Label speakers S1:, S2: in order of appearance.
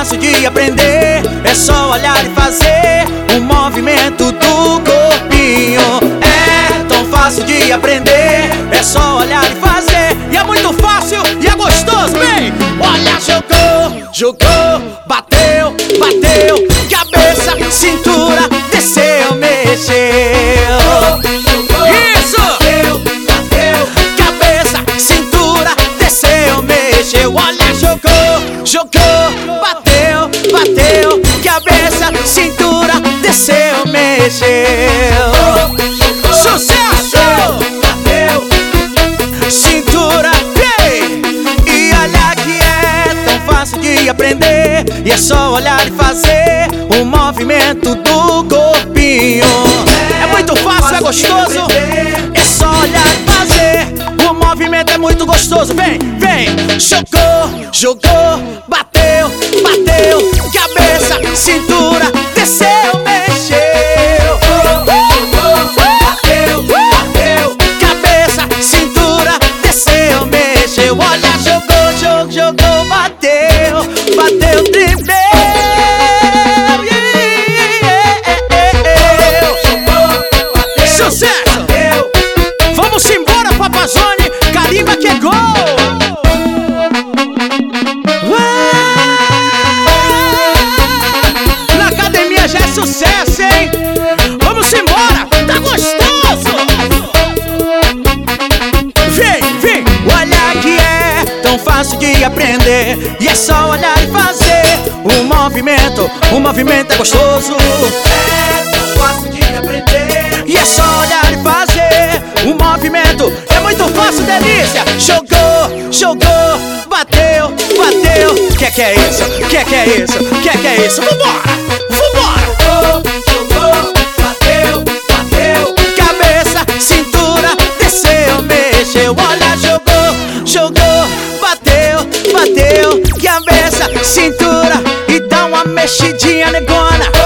S1: fácil de aprender, é só olhar e fazer o movimento do corpinho. É tão fácil de aprender, é só olhar e fazer. E é muito fácil e é gostoso, vem! Olha, jogou, jogou, bateu, bateu, cabeça, cintura, desceu, mexeu. Isso! Cabeça, cintura, desceu, mexeu. Olha, jogou, jogou, bateu, bateu, cabeça, cintura, desceu, mexeu. Sucesso! Cintura, ei! E olha que é tão fácil de aprender, e é só olhar e fazer o movimento do corpinho. É muito fácil, é gostoso, é só olhar e fazer. O movimento é muito gostoso, vem, vem! Jogou, jogou, bateu, bateu, cabeça, cintura, desceu, mexeu. Bateu, bateu, cabeça, cintura, desceu, mexeu. Olha, jogou, jogou, jogou, bateu, bateu, tremeu. Sucesso! Vamos embora, Papazone, carimba que é gol! Na academia já é sucesso, hein? Vamos embora, tá gostoso! Vem, vem! Olha que é tão fácil de aprender, e é só olhar e fazer o movimento é gostoso. É tão fácil de aprender, e é só olhar e fazer o movimento é muito fácil, delícia. Jogou, jogou, bateu, bateu. Que é isso? Que é isso? Que é isso? Vambora, vambora. Jogou, bateu, bateu, cabeça, cintura, desceu, mexeu. Olha, jogou, jogou, bateu, bateu, cabeça, cintura, e dá uma mexidinha negona.